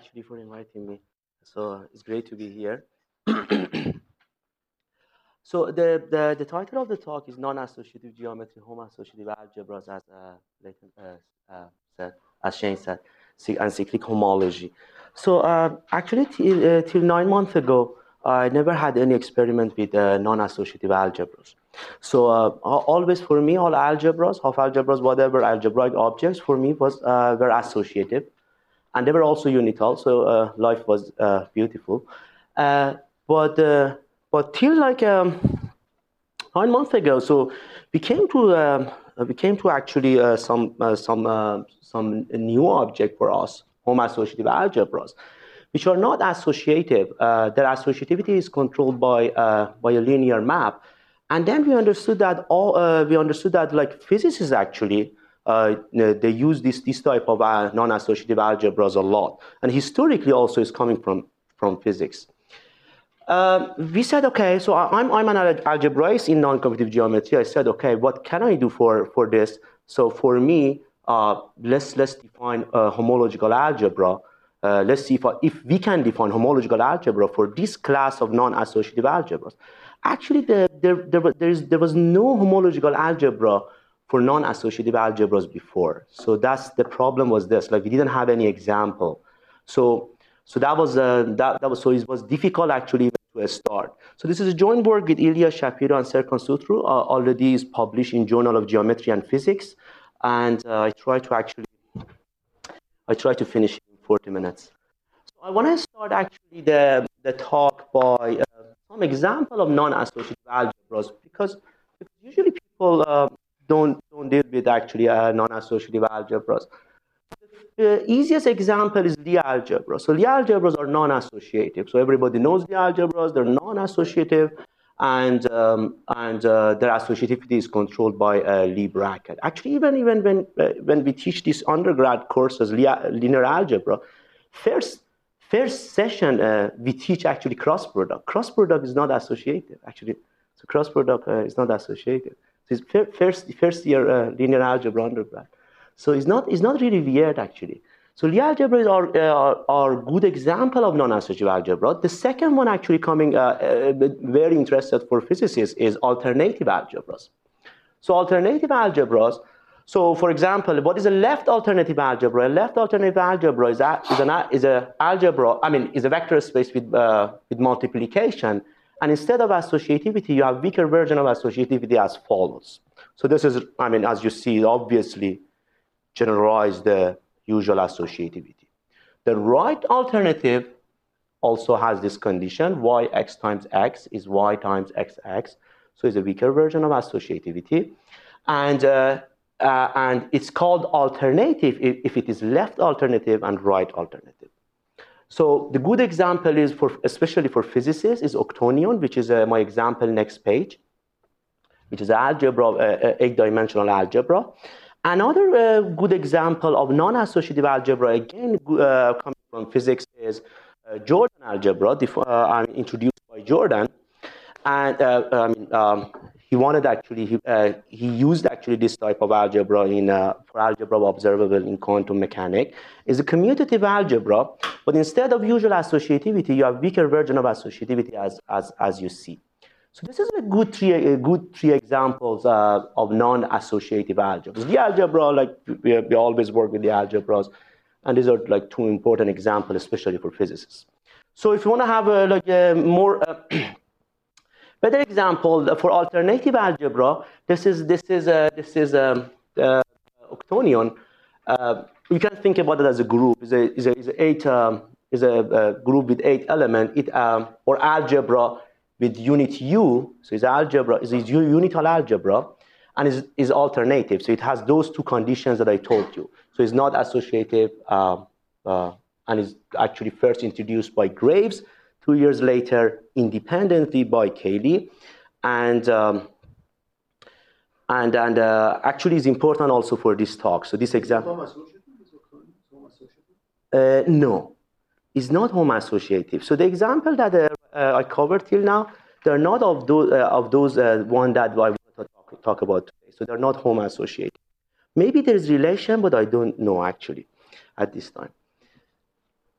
actually for inviting me. So it's great to be here. So the title of the talk is non-associative geometry, home-associative algebras, as Leighton, said, as Shane said, and cyclic homology. So actually, till 9 months ago, I never had any experiment with non-associative algebras. So always for me, all algebras, half algebras, whatever algebraic objects for me were associative, and they were also unital. So life was beautiful. Uh, but but till like 9 months ago, so we came to actually some new object for us, home associative algebras, which are not associative. Their associativity is controlled by a linear map, and then we understood that like physicists actually they use this type of non-associative algebras a lot, and historically also is coming from physics. We said, okay, so I'm an algebraist in non-competitive geometry. I said, okay, what can I do for this? So for me, let's define a homological algebra. Let's see if we can define homological algebra for this class of non-associative algebras. Actually, there was no homological algebra for non-associative algebras before. So that's the problem was this, like we didn't have any example. So that was so it was difficult actually to start. So this is a joint work with Ilya Shapiro and Serkan Sutru. Already is published in Journal of Geometry and Physics, and I try to finish in 40 minutes. So I want to start actually the talk by some example of non-associative algebras, because usually people don't deal with actually non-associative algebras. The easiest example is Lie algebra. So Lie algebras are non-associative. So everybody knows Lie algebras. They're non-associative, and their associativity is controlled by a Lie bracket. Actually, even when we teach these undergrad courses, linear algebra, first session we teach actually cross product. Cross product is not associative actually. So cross product is not associative. So it's first year linear algebra undergrad. So it's not really weird actually. So Lie algebras are good example of non-associative algebra. The second one actually coming very interested for physicists is alternative algebras. So alternative algebras. So for example, what is a left alternative algebra? A left alternative algebra is a algebra. I mean, is a vector space with multiplication. And instead of associativity, you have weaker version of associativity as follows. So this is, I mean, as you see, obviously generalize the usual associativity. The right alternative also has this condition: yx times x is y times xx. So it's a weaker version of associativity. And it's called alternative if it is left alternative and right alternative. So the good example is, especially for physicists, is octonion, which is my example next page, which is algebra, 8-dimensional algebra. Another good example of non-associative algebra, again coming from physics, is Jordan algebra, introduced by Jordan. And he wanted actually, he used actually this type of algebra for algebra observable in quantum mechanics. It's a commutative algebra, but instead of usual associativity, you have weaker version of associativity as you see. So this is a good three examples of non-associative algebras. The algebra, like we always work with the algebras, and these are like two important examples, especially for physicists. So if you want to have a more better example for alternative algebra, this is octonion. You can think about it as a group. Is a group with 8 elements. Or algebra with unit U. So it's algebra is unital algebra, and is alternative. So it has those two conditions that I told you. So it's not associative, and is actually first introduced by Graves. 2 years later, independently by Cayley, and actually is important also for this talk. So this example, no, is not home associative. So the example that I covered till now, they're not of those one that I want to talk about today. So they're not home associative. Maybe there is relation, but I don't know actually at this time.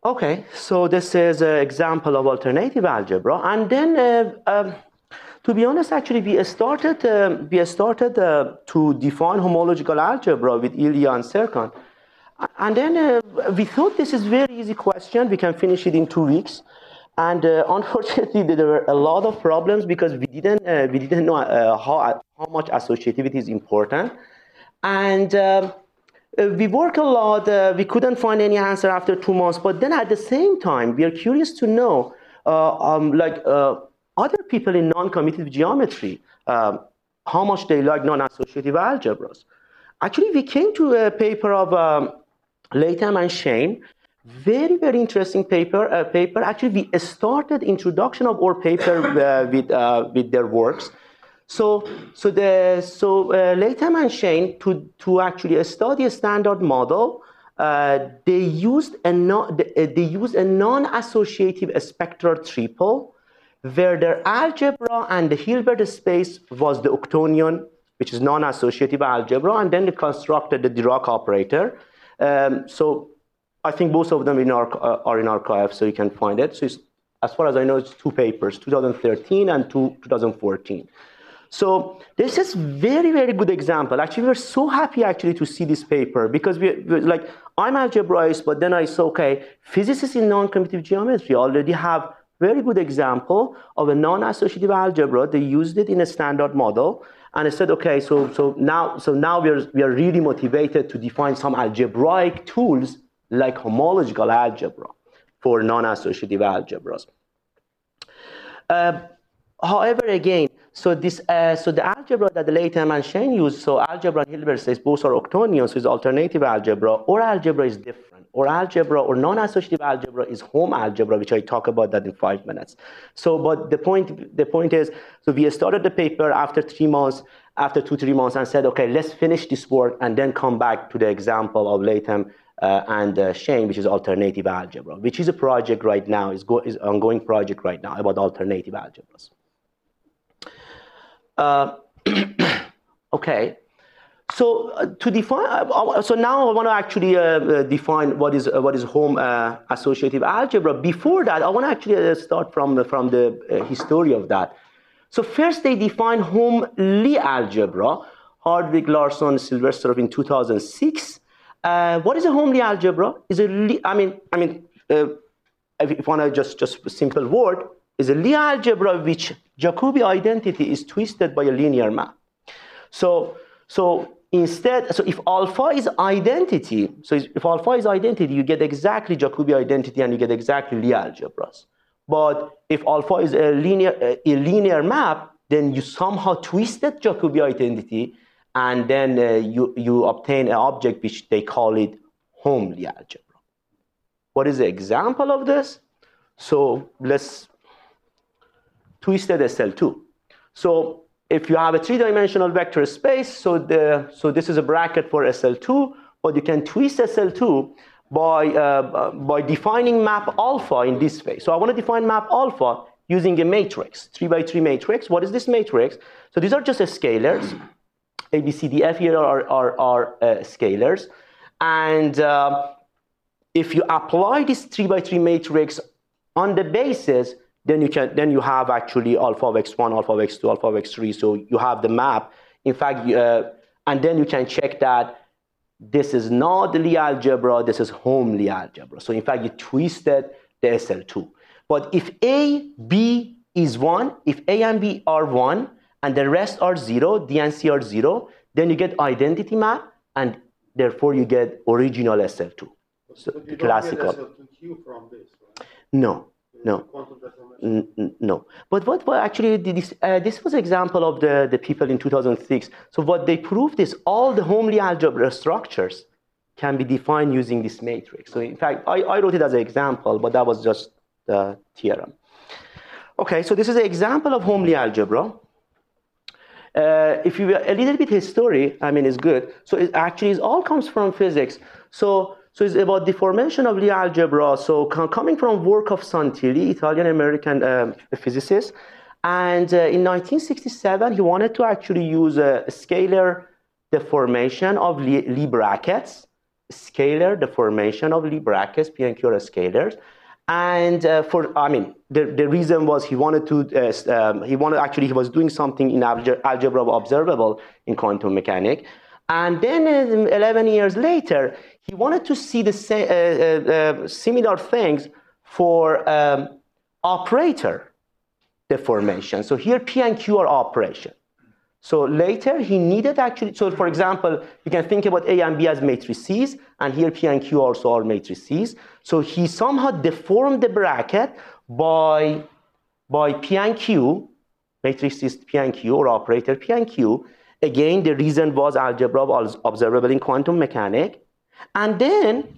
Okay, so this is an example of alternative algebra, and then to be honest, actually, we started to define homological algebra with Ilya and Serkan, and then we thought this is very easy question. We can finish it in 2 weeks, and unfortunately, there were a lot of problems because we didn't know how much associativity is important, and we work a lot. We couldn't find any answer after 2 months. But then at the same time, we are curious to know, other people in non-commutative geometry, how much they like non-associative algebras. Actually, we came to a paper of Latham and Shane. Very, very interesting paper. Actually, we started introduction of our paper with their works. So Latham and Shane, to actually study a standard model, they used a non-associative spectral triple, where their algebra and the Hilbert space was the octonion, which is non-associative algebra, and then they constructed the Dirac operator. So I think both of them are in archive, so you can find it. So as far as I know, it's 2 papers, 2013 and 2014. So this is very, very good example. Actually, we're so happy actually to see this paper because we're like, I'm algebraist, but then I saw, okay, physicists in non-commutative geometry already have very good example of a non-associative algebra. They used it in a standard model, and I said, okay, so now we are really motivated to define some algebraic tools like homological algebra for non-associative algebras. However, again, so the algebra that the Latham and Shane used, so algebra and Hilbert space both are octonions, so it's alternative algebra. Or algebra is different. Or algebra or non-associative algebra is home algebra, which I talk about that in 5 minutes. So, but the point is, so we started the paper after 3 months, after 2-3 months, and said, okay, let's finish this work and then come back to the example of Latham and Shane, which is alternative algebra, which is a project right now, is ongoing project right now about alternative algebras. Okay, so to define, so now I want to actually define what is home associative algebra. Before that, I want to actually start from the history of that. So first, they define home Lie algebra. Hardwick, Larson, Silverstov in 2006. What is a home Lie algebra? Is a Lie, if you want to just a simple word, is a Lie algebra which Jacobi identity is twisted by a linear map. So if alpha is identity, you get exactly Jacobi identity and you get exactly Lie algebras. But if alpha is a linear map, then you somehow twisted Jacobi identity, and then you obtain an object which they call it home Lie algebra. What is the example of this? So let's twisted SL2. So if you have a 3-dimensional vector space, so this is a bracket for SL2, but you can twist SL2 by defining map alpha in this phase. So I want to define map alpha using a matrix, 3x3 matrix. What is this matrix? So these are just scalars. A, B, C, D, F here are scalars. And if you apply this 3x3 matrix on the basis, then you have actually alpha of x1, alpha of x2, alpha of x3. So you have the map. In fact, and then you can check that this is not the Lie algebra, this is home Lie algebra. So in fact, you twisted the SL2. But if A, B is 1, if A and B are 1, and the rest are 0, D and C are 0, then you get identity map, and therefore you get original SL2. So you classical. Don't get SL2Q from this, right? No. No. But what actually this was an example of the people in 2006. So what they proved is all the home Lie algebra structures can be defined using this matrix. So in fact, I wrote it as an example, but that was just the theorem. Okay, so this is an example of home Lie algebra. If you a little bit history, it's good. So it all comes from physics. So it's about deformation of Lie algebra. So coming from work of Santilli, Italian-American physicist. And in 1967, he wanted to actually use a scalar deformation of Lie brackets. scalar deformation of Lie brackets. P and Q are scalars. And the reason was he wanted to, he was doing something in algebra observable in quantum mechanics. And then 11 years later, he wanted to see the similar things for operator deformation. So here P and Q are operation. So later he needed actually, so for example, you can think about A and B as matrices, and here P and Q also are matrices. So he somehow deformed the bracket by P and Q, matrices P and Q or operator P and Q. Again, the reason was algebra was observable in quantum mechanics. And then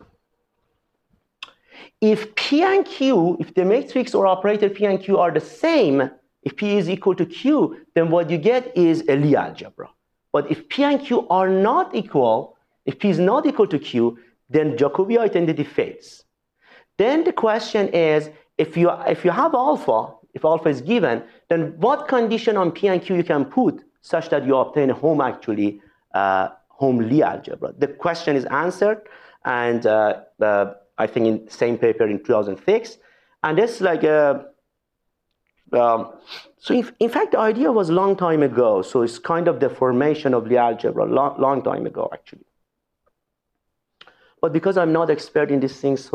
if P and Q, if the matrix or operator P and Q are the same, if P is equal to Q, then what you get is a Lie algebra. But if P and Q are not equal, if P is not equal to Q, then Jacobi identity fails. Then the question is, if you have alpha, if alpha is given, then what condition on P and Q you can put such that you obtain a home Lie algebra? The question is answered, and I think in the same paper in 2006, and this like so in fact the idea was a long time ago, so it's kind of the formation of Lie algebra long time ago actually. But because I'm not expert in these things,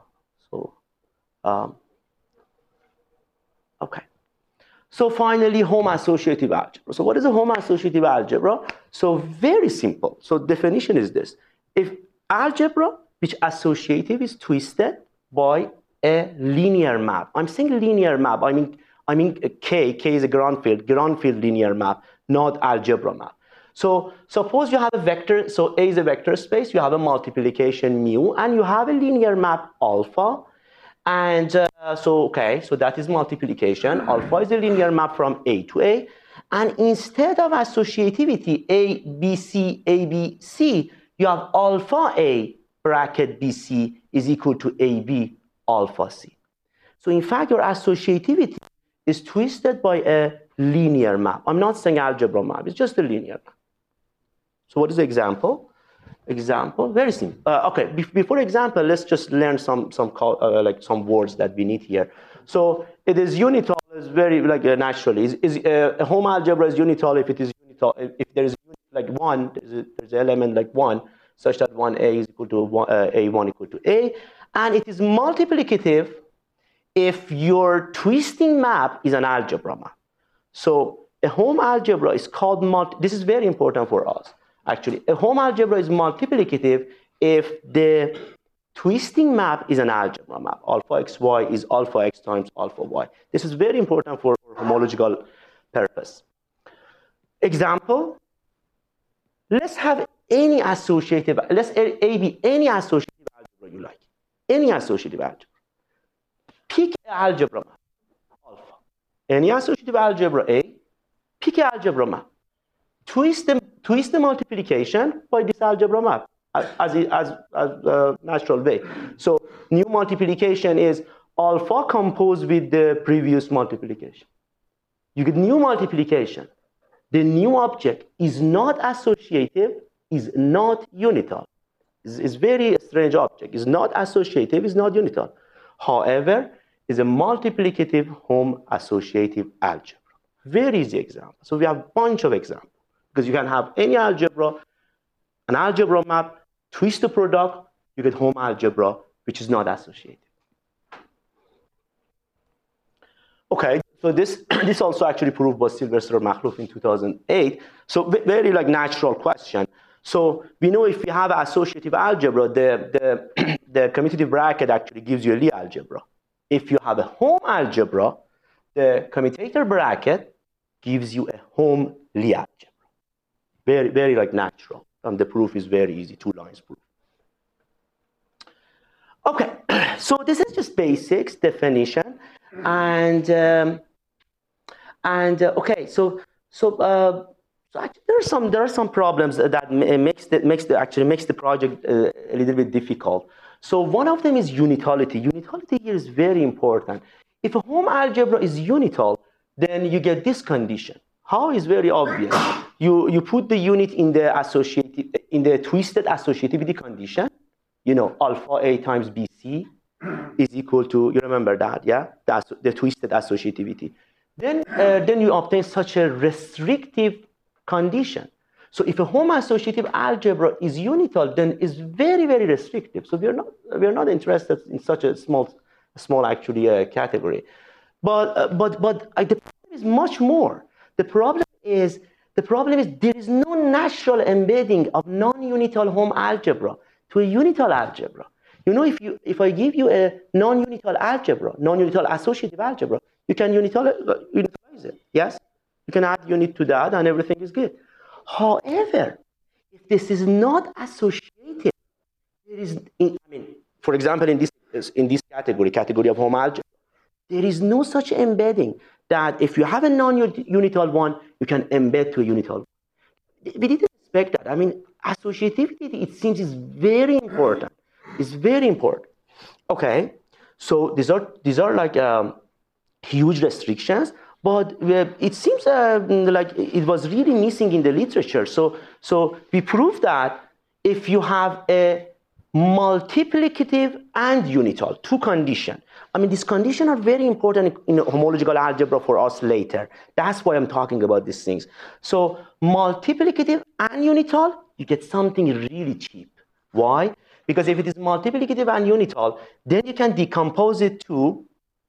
okay. So finally, home associative algebra. So what is a home associative algebra? So very simple. So definition is this: if algebra which associative is twisted by a linear map. I'm saying linear map. I mean K is a ground field linear map, not algebra map. So suppose you have a vector, so A is a vector space, you have a multiplication mu, and you have a linear map alpha. And so that is multiplication. Alpha is a linear map from A to A. And instead of associativity, A, B, C, A, B, C, you have alpha A bracket BC is equal to AB alpha C. So in fact, your associativity is twisted by a linear map. I'm not saying algebra map, it's just a linear map. So what is the example? Example, very simple. Okay, before example, let's just learn some words that we need here. So it is unital, is very naturally. A home algebra is unital if it is unital. If there is like one, there's an element like one, such that 1A is equal to A1 equal to A, and it is multiplicative if your twisting map is an algebra map. So a home algebra is called this is very important for us. Actually, a home algebra is multiplicative if the twisting map is an algebra map. Alpha xy is alpha x times alpha y. This is very important for homological purpose. Example, let's have any associative, let's A be any associative algebra you like. Any associative algebra. Pick an algebra map, alpha. Any associative algebra A, pick an algebra map. Twist the multiplication by this algebra map as a natural way. So new multiplication is alpha composed with the previous multiplication. You get new multiplication. The new object is not associative, is not unital. It's very strange object. It's not associative, it's not unital. However, it's a multiplicative home associative algebra. Very easy example. So we have a bunch of examples. Because you can have any algebra, an algebra map, twist the product, you get home algebra, which is not associated. Okay, so this also actually proved by Sylvester Makhlouf in 2008. So very natural question. So we know if you have associative algebra, the commutative bracket actually gives you a Lie algebra. If you have a home algebra, the commutator bracket gives you a home Lie algebra. Very natural, and the proof is very easy, 2 lines proof. Okay, so this is just basics definition, and okay, so actually there are some problems that makes the project a little bit difficult. So one of them is unitality. Unitality here is very important. If a home algebra is unital, then you get this condition. How is very obvious. You put the unit in the twisted associativity condition, you know, alpha A times BC is equal to, you remember that, yeah? That's the twisted associativity. Then you obtain such a restrictive condition. So if a homoassociative algebra is unital, then it's very, very restrictive. So we're not interested in such a small actually category. The problem is much more. The problem is there is no natural embedding of non-unital home algebra to a unital algebra. You know, if I give you a non-unital algebra, non-unital associative algebra, you can unitalize it. Yes, you can add unit to that, and everything is good. However, if this is not associated, there is, I mean, for example, in this category of home algebra, there is no such embedding that if you have a non-unital one, you can embed to a unital one. We didn't expect that. I mean, associativity, it seems, is very important. It's very important. Okay, so these are like huge restrictions, but it seems like it was really missing in the literature. So we proved that if you have a multiplicative and unital, two conditions. I mean, these conditions are very important in homological algebra for us later. That's why I'm talking about these things. So multiplicative and unital, you get something really cheap. Why? Because if it is multiplicative and unital, then you can decompose it to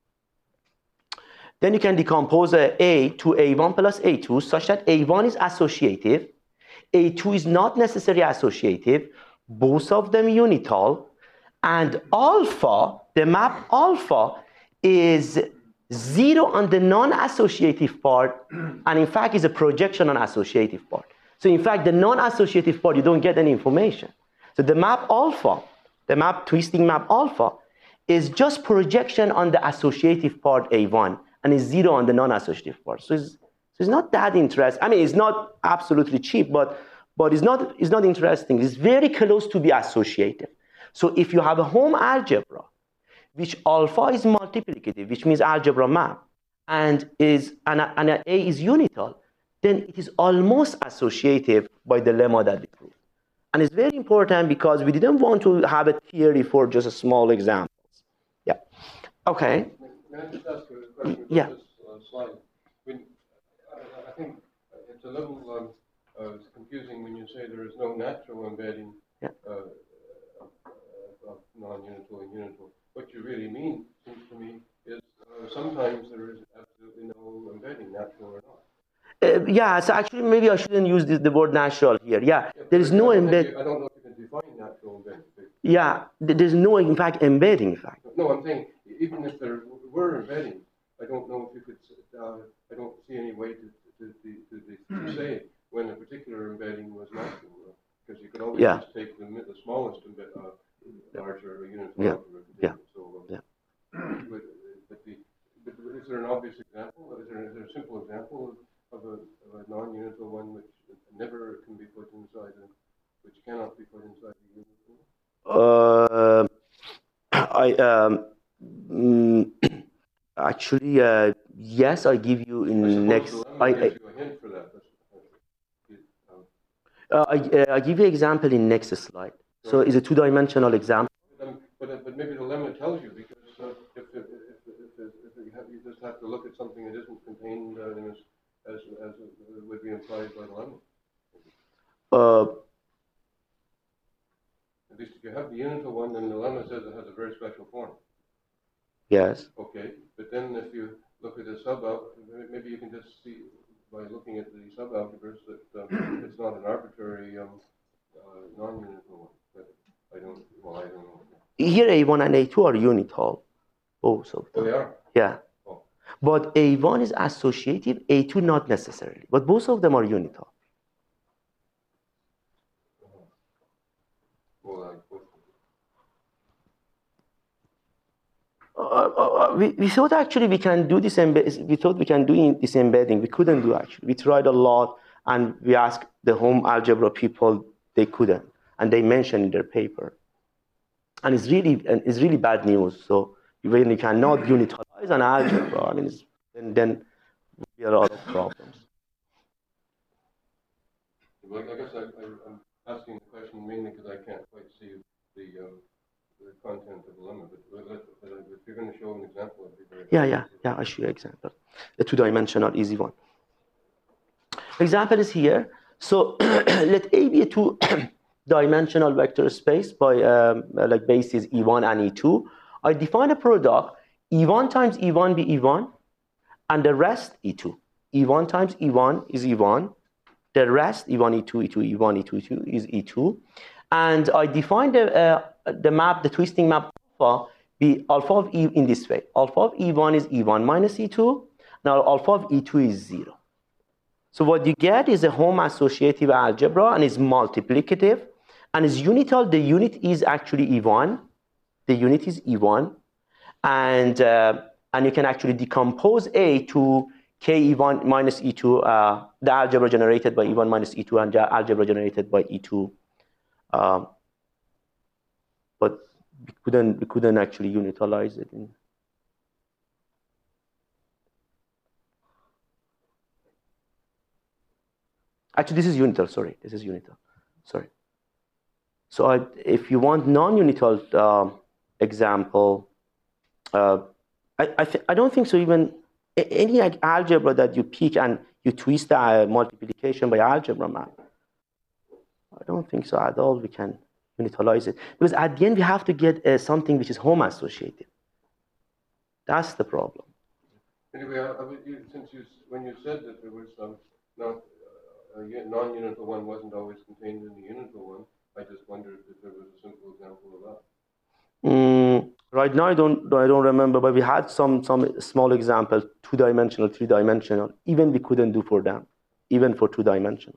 then you can decompose A to A1 plus A2 such that A1 is associative, A2 is not necessarily associative, both of them unital, and alpha, the map alpha, is 0 on the non-associative part, and in fact is a projection on associative part. So in fact, the non-associative part, you don't get any information. So the map alpha, the map twisting map alpha, is just projection on the associative part A1, and is 0 on the non-associative part. So it's not that interesting. I mean, it's not absolutely cheap, but it's not interesting. It's very close to be associative. So if you have a home algebra, which alpha is multiplicative, which means algebra map, and A is unital, then it is almost associative by the lemma that we proved. And it's very important because we didn't want to have a theory for just a small examples. Yeah. Okay. May I just ask a question Yeah. about this slide? I think it's a little confusing when you say there is no natural embedding of non-unital and unital. What you really mean, seems to me, is sometimes there is absolutely no embedding, natural or not. Yeah, so actually maybe I shouldn't use the word natural here. Yeah, there is no embed. I don't know if you can define natural embedding. Yeah, there's no, in fact, embedding, in fact. No, I'm saying, even if there were embedding, I don't know if you could, I don't see any way to say when a particular embedding was natural, because you could always just take the smallest larger unit. But is there an obvious example? Is there a simple example of a non-unital one which never can be put inside, which cannot be put inside the unital? Actually, yes, I give you in next. I give you a hint for that. I give you example in next slide. So it's a two-dimensional example. But maybe the lemma tells you, because if you just have to look at something that isn't contained as would be implied by the lemma. At least if you have the unital one, then the lemma says it has a very special form. Yes. Okay, but then if you look at the maybe you can just see by looking at the subalgebras that it's not an arbitrary non-unital one. But I don't know. Here A1 and A2 are unital, both of them. Oh, they are? Yeah. Oh. But A1 is associative, A2 not necessarily. But both of them are unital. We thought actually we can do this. We thought we can do this embedding. We couldn't do actually. We tried a lot, and we asked the home algebra people. They couldn't, and they mentioned in their paper. And it's really bad news. So when you cannot unitalize an algebra, I mean, then we have a lot of problems. Well, I guess I'm asking the question mainly because I can't quite see the content of the lemma. But if you're going to show an example, it'd be very Yeah, I'll show you an example. A two-dimensional easy one. Example is here. So let A be a two-dimensional vector space by like bases E1 and E2. I define a product E1 times E1 be E1, and the rest E2. E1 times E1 is E1. The rest E1, E2, E2, E1, E2, E2 is E2. And I define the map, the twisting map alpha, be alpha of E in this way. Alpha of E1 is E1 minus E2. Now alpha of E2 is 0. So what you get is a Hom associative algebra, and is multiplicative, and is unital. The unit is actually E1. The unit is E1, and you can actually decompose A to K E1 minus E2, the algebra generated by E1 minus E2 and the algebra generated by E2. But we couldn't actually unitalize it. Actually, this is unital. Sorry, this is unital. Sorry. So if you want non-unital example, I don't think so. Even any algebra that you pick and you twist the multiplication by algebra map, I don't think so at all we can unitalize it, because at the end we have to get something which is Hom associative. That's the problem. Anyway, when you said that there was some non-unital one wasn't always contained in the unital one, I just wondered if there was a simple example of that. Right now, I don't remember, but we had some small example, two-dimensional, three-dimensional. Even we couldn't do for them, even for two-dimensional.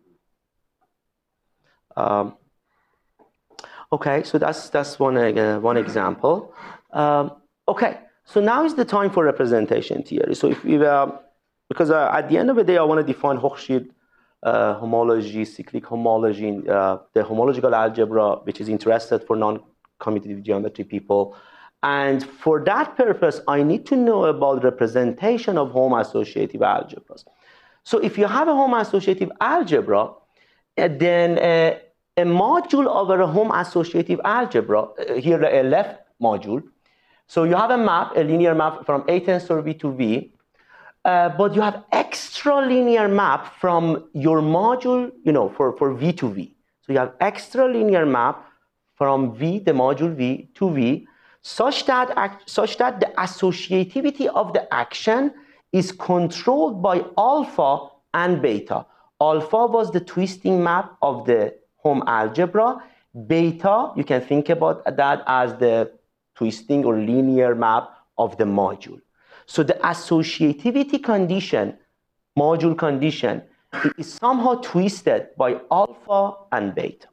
Okay, so that's one example. Okay, so now is the time for representation theory. So if we because at the end of the day, I want to define Hochschild homology, cyclic homology, the homological algebra, which is interested for non-commutative geometry people. And for that purpose, I need to know about representation of Hom associative algebras. So if you have a Hom associative algebra, then a module over a Hom associative algebra, here a left module. So you have a map, a linear map from A tensor V to V, but you have extra linear map from your module, for V to V. So you have extra linear map from V, the module V, to V, such that the associativity of the action is controlled by alpha and beta. Alpha was the twisting map of the Hom algebra. Beta, you can think about that as the twisting or linear map of the module. So the associativity condition, module condition, is somehow twisted by alpha and beta.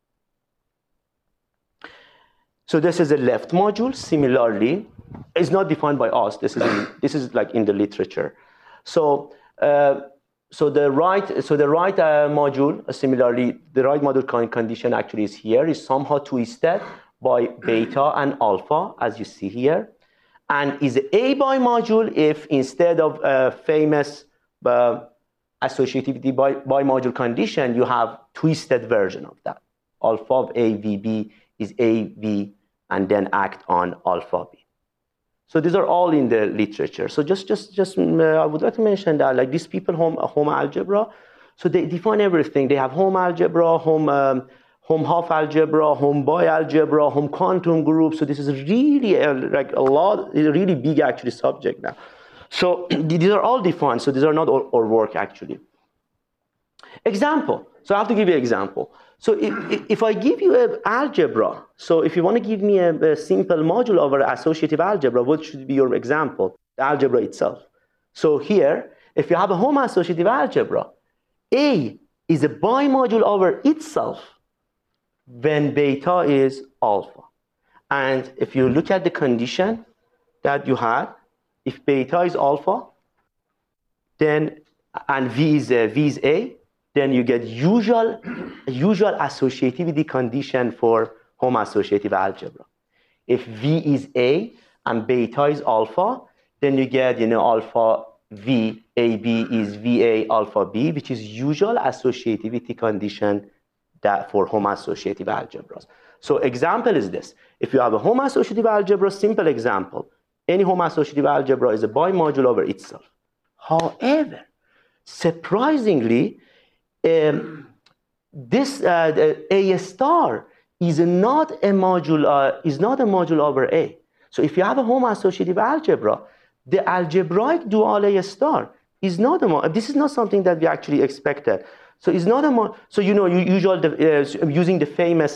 So this is a left module. Similarly, it's not defined by us. This is like in the literature. So the right module, similarly, the right module condition actually is here, is somehow twisted by beta and alpha, as you see here, and is A by module if instead of famous associativity by module condition, you have twisted version of that. Alpha of A, V, B is A, V, and then act on alpha B. So these are all in the literature. So just I would like to mention that, like, these people, Hom algebra, so they define everything. They have Hom algebra, Hom half algebra, Hom bi-algebra, Hom quantum group. So this is really really big actually subject now. So these are all defined. So these are not our work actually. Example. So I have to give you an example. So if I give you an algebra, so if you want to give me a simple module over associative algebra, what should be your example? The algebra itself. So here, if you have a Hom associative algebra, A is a bimodule over itself when beta is alpha. And if you look at the condition that you had, if beta is alpha, then and V is A, then you get usual associativity condition for Hom associative algebra. If V is A and beta is alpha, then you get alpha V, AB is VA alpha B, which is usual associativity condition that for Hom associative algebras. So example is this. If you have a Hom-associative algebra, simple example, any Hom-associative algebra is a bimodule over itself. However, surprisingly, this A star is not a module over A. So if you have a Hom-associative algebra, the algebraic dual A star is not a this is not something that we actually expected. So it's not a so you know using the famous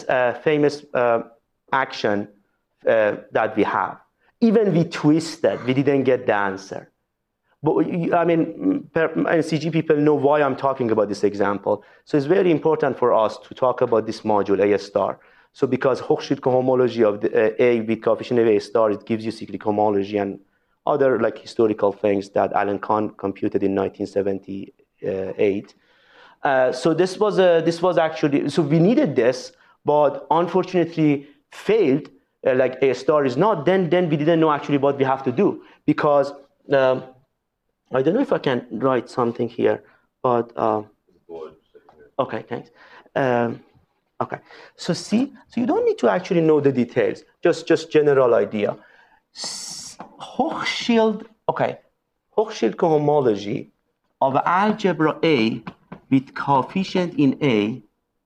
action that we have. Even we twisted, we didn't get the answer. But I mean, CG people know why I'm talking about this example. So it's very important for us to talk about this module A star. So because Hochschild cohomology of the A with coefficient of A star, it gives you cyclic homology and other like historical things that Alan Kahn computed in 1978. So this was actually, so we needed this, but unfortunately failed. Like A star is not. Then we didn't know actually what we have to do, because I don't know if I can write something here, but okay, thanks. Okay, so see, so you don't need to actually know the details, just general idea. Hochschild cohomology of algebra A with coefficient in A,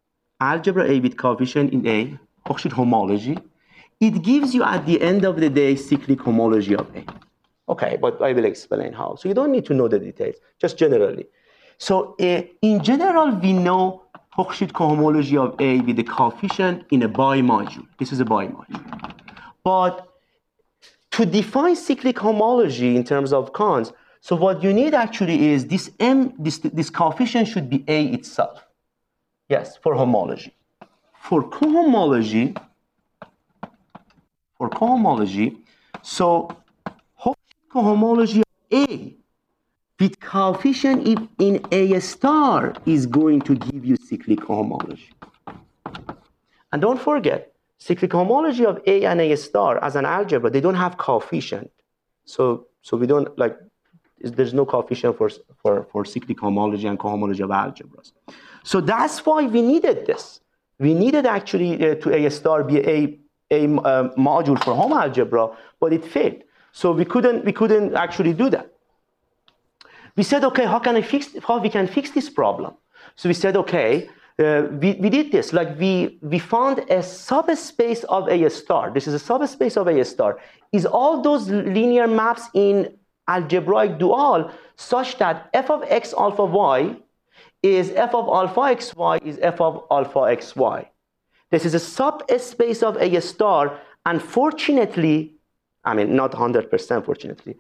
Hochschild homology, it gives you at the end of the day cyclic homology of A. Okay, but I will explain how. So you don't need to know the details, just generally. So in general, we know Hochschild cohomology of A with the coefficient in a bimodule. This is a bimodule. But to define cyclic homology in terms of cons, so what you need actually is this coefficient should be A itself. Yes, for homology. For cohomology, so cohomology of A with coefficient in A star is going to give you cyclic homology. And don't forget, cyclic homology of A and A star as an algebra, they don't have coefficient. So we don't like, there's no coefficient for cyclic homology and cohomology of algebras. So that's why we needed this. We needed actually to A star be a module for Hom algebra, but it failed. So we couldn't actually do that. We said, okay, how we can fix this problem? So we said, okay, we did this. Like we found a subspace of A star. This is a subspace of A star. Is all those linear maps in algebraic dual such that f of x alpha y is f of alpha xy is f of alpha xy. This is a subspace of A star, and fortunately, I mean, not 100% fortunately.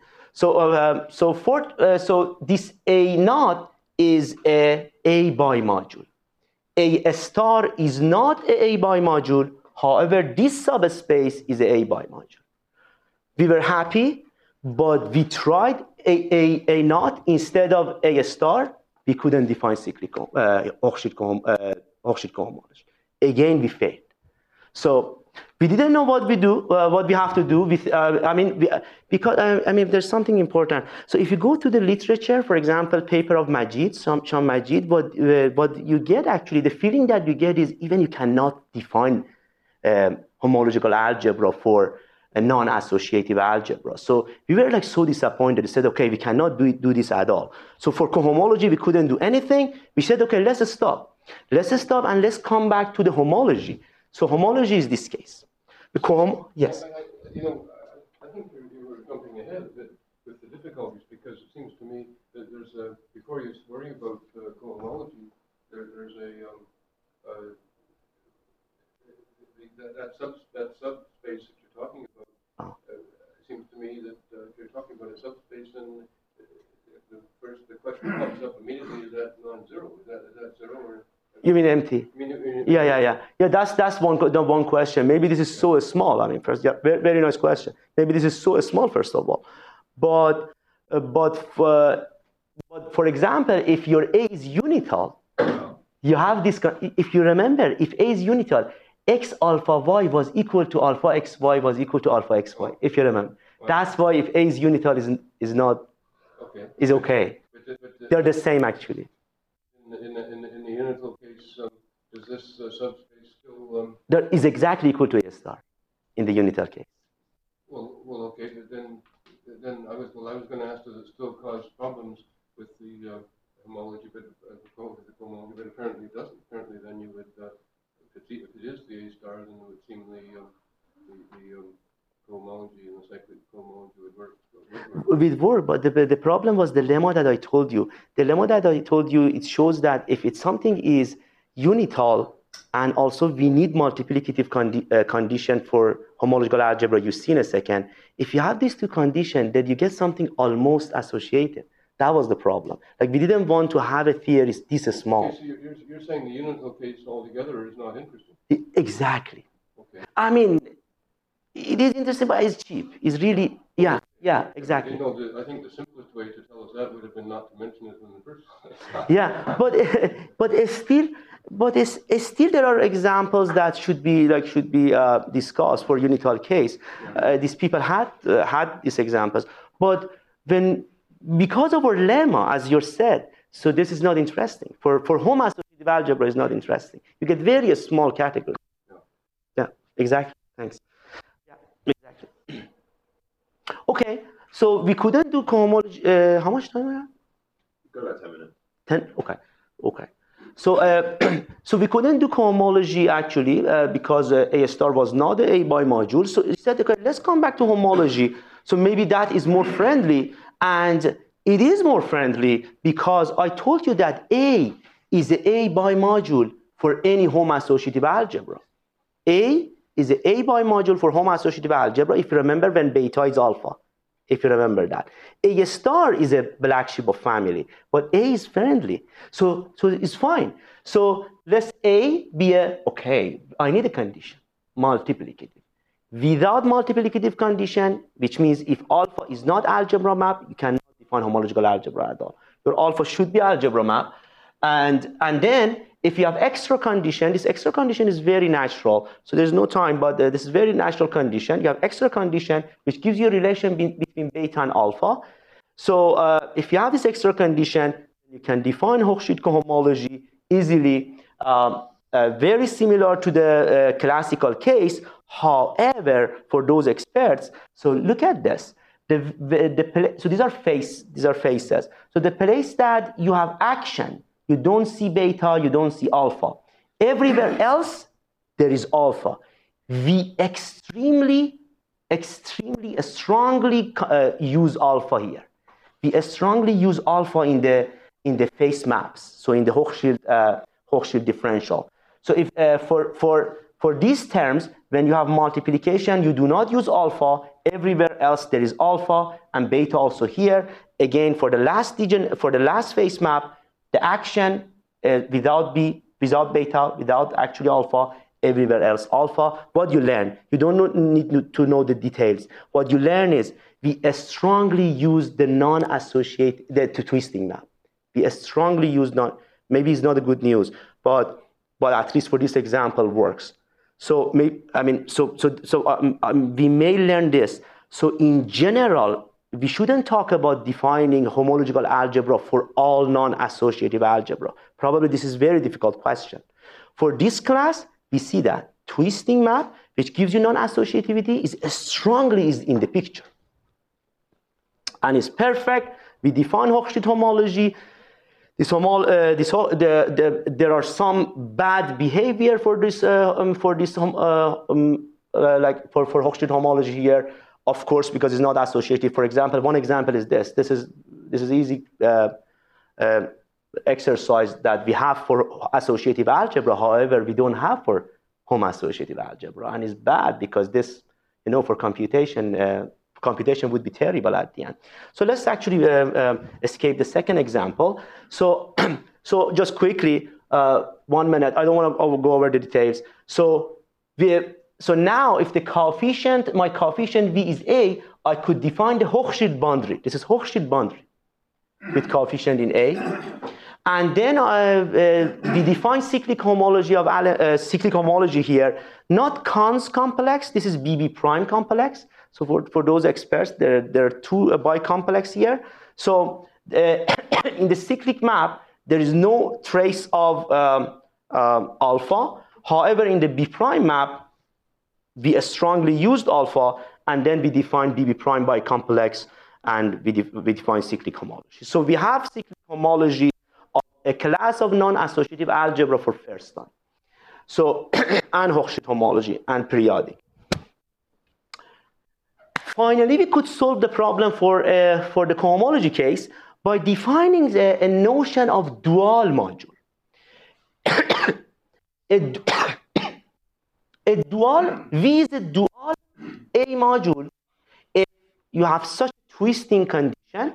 So this A naught is a bimodule. A star is not a bimodule. However, this subspace is a bimodule. We were happy, but we tried a naught instead of A star. We couldn't define cyclic Hochschild cohomology. Again, we failed. So we didn't know what we have to do with. There's something important. So if you go to the literature, for example, paper of Majid, Sham Majid, what you get actually, the feeling that you get is even you cannot define homological algebra for a non-associative algebra. So we were like so disappointed. We said, okay, we cannot do this at all. So for cohomology, we couldn't do anything. We said, okay, let's stop and let's come back to the homology. So homology is this case. Yes. I think you were jumping ahead a bit with the difficulties, because it seems to me that there's before you worry about cohomology, there's that subspace that you're talking about. It seems to me that if you're talking about a subspace, then the question pops up immediately: is that non-zero? Is that zero or? You mean empty? Yeah. That's one question. Maybe this is so small. I mean, first, yeah, very nice question. Maybe this is so small, first of all, but for example, if your A is unital, you have this. If you remember, if A is unital, x alpha y was equal to alpha xy was equal to alpha xy. If you remember, that's why if A is unital is not is okay. They're the same actually. In the unital case, does this subspace still That is exactly equal to A star in the unital case. Well, okay, but then I was going to ask, does it still cause problems with the homology, but with the cohomology? But apparently it doesn't. Apparently, then you would, if it is the A star, then it would seem the cohomology and the cyclic cohomology would work. With work, but the problem was the lemma that I told you. The lemma that I told you, it shows that if it's something is unital, and also we need multiplicative condition for homological algebra, you see in a second. If you have these two conditions, then you get something almost associated. That was the problem. Like, we didn't want to have a theory this small. Okay, so you're saying the unital case altogether is not interesting? Exactly. Okay. I mean, it is interesting, but it's cheap. It's really, yeah, exactly. You know, I think the simplest way to tell us that would have been not to mention it in the first place. Yeah, but still there are examples that should be discussed for unital case. These people had these examples, but because of our lemma, as you said, so this is not interesting. For home associative algebra is not interesting. You get very small categories. Yeah, exactly. Thanks. Yeah, exactly. Okay, so we couldn't do cohomology. How much time we have? Got about 10 minutes. 10? Okay. So, so we couldn't do cohomology actually because A star was not the A by module. So instead, okay, let's come back to homology. So maybe that is more friendly, and it is more friendly because I told you that A is the A by module for any home associative algebra. A is the A by module for home associative algebra, if you remember, when beta is alpha. If you remember that. A star is a black sheep of family, but A is friendly. So it's fine. So let's A be okay, I need a condition, multiplicative. Without multiplicative condition, which means if alpha is not algebra map, you cannot define homological algebra at all. Your alpha should be algebra map. And then if you have extra condition, this extra condition is very natural. So there's no time, but this is very natural condition. You have extra condition, which gives you a relation between beta and alpha. So if you have this extra condition, you can define Hochschild cohomology easily, very similar to the classical case. However, for those experts, so look at this. So these are faces. So the place that you have action, you don't see beta, you don't see alpha. Everywhere else, there is alpha. We extremely strongly use alpha here. We strongly use alpha in the face maps, so in the Hochschild differential. So if for these terms, when you have multiplication, you do not use alpha. Everywhere else there is alpha and beta also here. Again, for the last face map, the action without beta, without actually alpha, everywhere else alpha. What you learn, you don't need to know the details. What you learn is we strongly use the non-associated, the twisting map. We strongly use maybe it's not a good news, but at least for this example works. So we may learn this. So in general, we shouldn't talk about defining homological algebra for all non-associative algebra. Probably this is a very difficult question. For this class, we see that twisting map, which gives you non-associativity, is strongly in the picture. And it's perfect. We define Hochschild homology. There are some bad behavior for this like for Hochschild homology here, of course, because it's not associative. For example, one example is this. This is easy exercise that we have for associative algebra. However, we don't have for home associative algebra, and it's bad because this, for computation would be terrible at the end. So let's actually escape the second example. So just quickly, 1 minute. I don't want to go over the details. So now if my coefficient V is A, I could define the Hochschild boundary. This is Hochschild boundary with coefficient in A. And then we define cyclic homology here, not Kahn's complex. This is BB prime complex. So for those experts, there are two bicomplex here. So in the cyclic map, there is no trace of alpha, However, in the B prime map, we strongly used alpha, and then we defined BB prime by complex, and we define cyclic homology. So we have cyclic homology of a class of non-associative algebra for first time. So, and Hochschild homology and periodic. Finally, we could solve the problem for the cohomology case by defining a notion of dual module. A dual, V is a dual A module if you have such a twisting condition.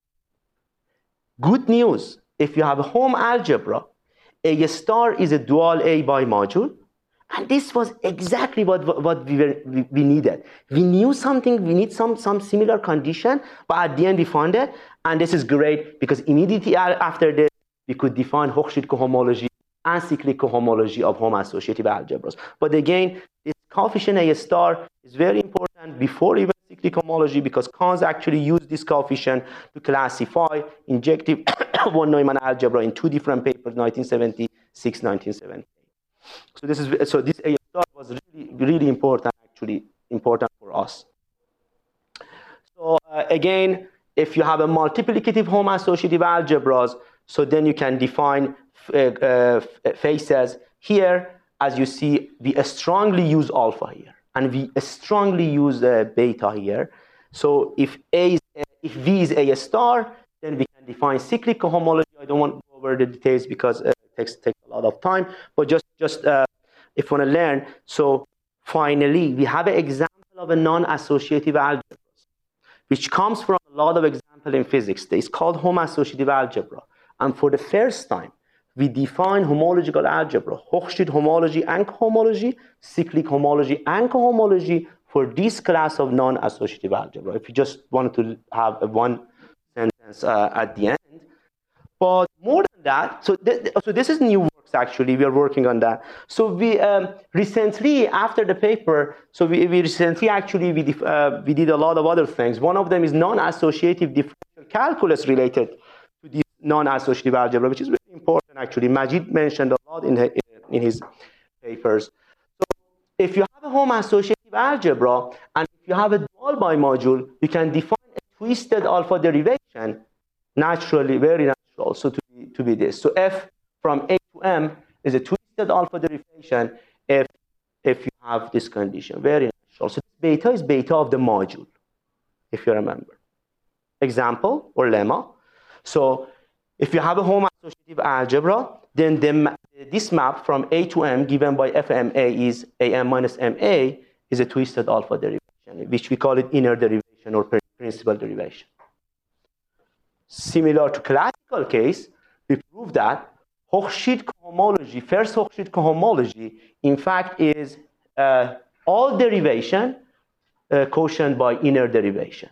Good news, if you have a home algebra, A star is a dual A by module. And this was exactly what we needed. We knew something, we need some similar condition, but at the end we found it. And this is great because immediately after this, we could define Hochschild cohomology and cyclic cohomology of home associative algebras. But again, this coefficient A star is very important before even cyclic homology because Kahn actually used this coefficient to classify injective von Neumann algebra in two different papers, 1976, 1970. So this A star was really important, actually important for us. So again, if you have a multiplicative home associative algebras, so then you can define faces here. As you see, we strongly use alpha here, and we strongly use beta here. So if V is A star, then we can define cyclic cohomology. I don't want to go over the details because it takes a lot of time, but just if you want to learn. So finally, we have an example of a non-associative algebra, which comes from a lot of examples in physics. It's called home associative algebra. And for the first time, we define homological algebra, Hochschild homology and cohomology, cyclic homology and cohomology for this class of non-associative algebra. If you just wanted to have one sentence at the end. But more than that, so this is new works actually, we are working on that. So we recently, after the paper, so we recently actually, we did a lot of other things. One of them is non-associative differential calculus related to this non-associative algebra, which is very important actually. Majid mentioned a lot in his papers. So if you have a home associative algebra, and if you have a dual bimodule, you can define a twisted alpha derivation naturally, very natural, so to be this. So F from A to M is a twisted alpha derivation if you have this condition, very natural. So beta is beta of the module, if you remember. Example or lemma. So if you have a home associative algebra, then this map from A to M given by FMA is AM minus MA is a twisted alpha derivation, which we call it inner derivation or principal derivation. Similar to classical case, we prove that Hochschild cohomology, first Hochschild cohomology, in fact is all derivation quotient by inner derivation.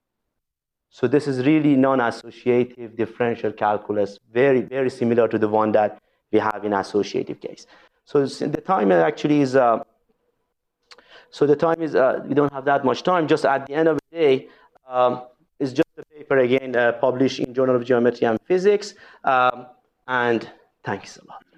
So this is really non-associative differential calculus, very, very similar to the one that we have in associative case. So the time actually is, we don't have that much time. Just at the end of the day, it's just a paper again published in Journal of Geometry and Physics. And thanks a lot.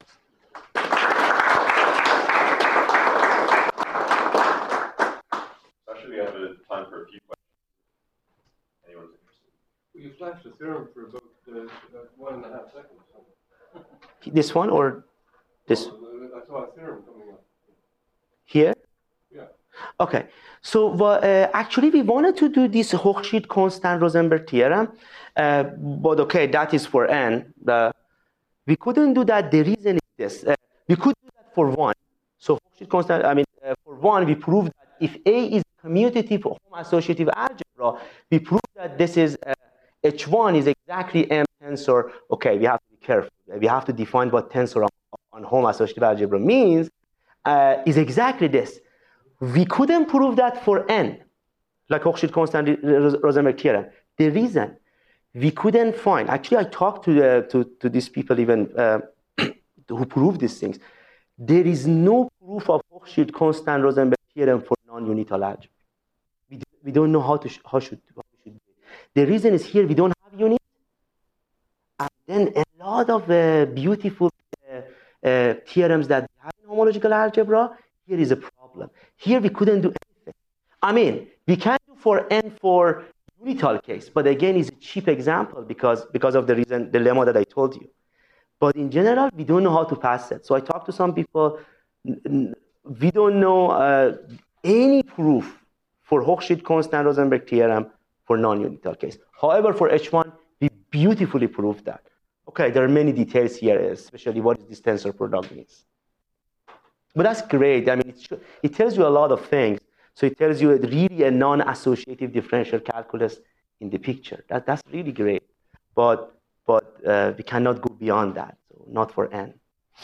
Actually, we have time for a few questions. Anyone's interested? You flashed the theorem for about 1.5 seconds. This one or this? I saw a theorem coming up. Here? Yeah. Okay. So actually, we wanted to do this Hochschild constant Rosenberg theorem, but okay, that is for n. We couldn't do that. The reason is this: we could do that for 1. So Hochschild constant. I mean, for 1, we proved that if A is commutative home associative algebra, we proved that this is H1 is exactly M tensor. Okay, we have to be careful. We have to define what tensor on home associative algebra means. Is exactly this. We couldn't prove that for n, like Hochschild constant Rosenberg theorem. The reason we couldn't find, actually I talked to these people even who prove these things. There is no proof of Hochschild constant Rosenberg theorem for non-unital algebra. We don't know how should do it. The reason is here we don't have units, and then a lot of beautiful theorems that we have in topological algebra, here is a problem. Here we couldn't do anything. I mean, we can do for n for unital case, but again, it's a cheap example because of the lemma that I told you. But in general, we don't know how to pass it. So I talked to some people. We don't know any proof for Hochschild-Constant-Rosenberg theorem for non-unital case. However, for H1, we beautifully proved that. Okay, there are many details here, especially what is this tensor product means. But that's great. I mean, it tells you a lot of things. So it tells you really a non-associative differential calculus in the picture. That's really great. But we cannot go beyond that. So not for n.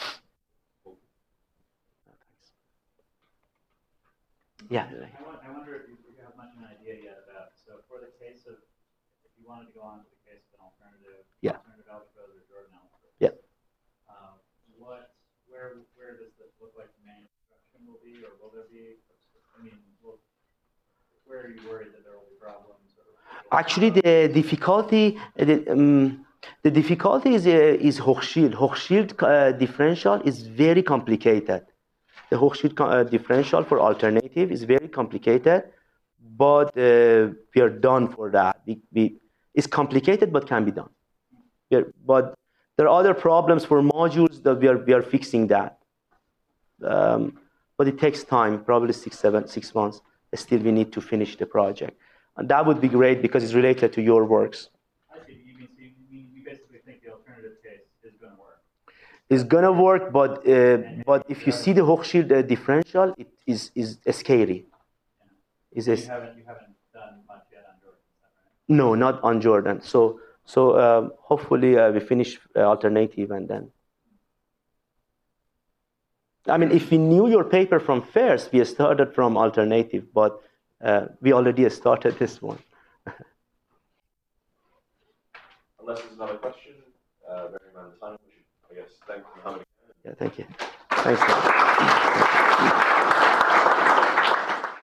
Yeah. I wonder if you have much of an idea yet about, so for the case of, if you wanted to go on to the case of an alternative algebra or Jordan algebra, where does this look like the main instruction will be, or will there be, I mean, where are you worried that there will be problems? Actually, the difficulty is Hochschild. Hochschild differential is very complicated. The Hochschild differential for alternative is very complicated, but we are done for that. It's complicated, but can be done. But there are other problems for modules that we are fixing that. But it takes time, probably 6 months. Still, we need to finish the project. And that would be great because it's related to your works. I see. You basically think the alternative case is going to work. It's going to work, but if you see the Hochschild differential, it is scary. You haven't done much yet on Jordan, is that right? No, not on Jordan. So hopefully we finish alternative and then. I mean, if we knew your paper from first, we started from alternative, but we already started this one. Unless there's another question, very amount of time, I guess. Thank you for coming. Yeah, thank you. Thanks.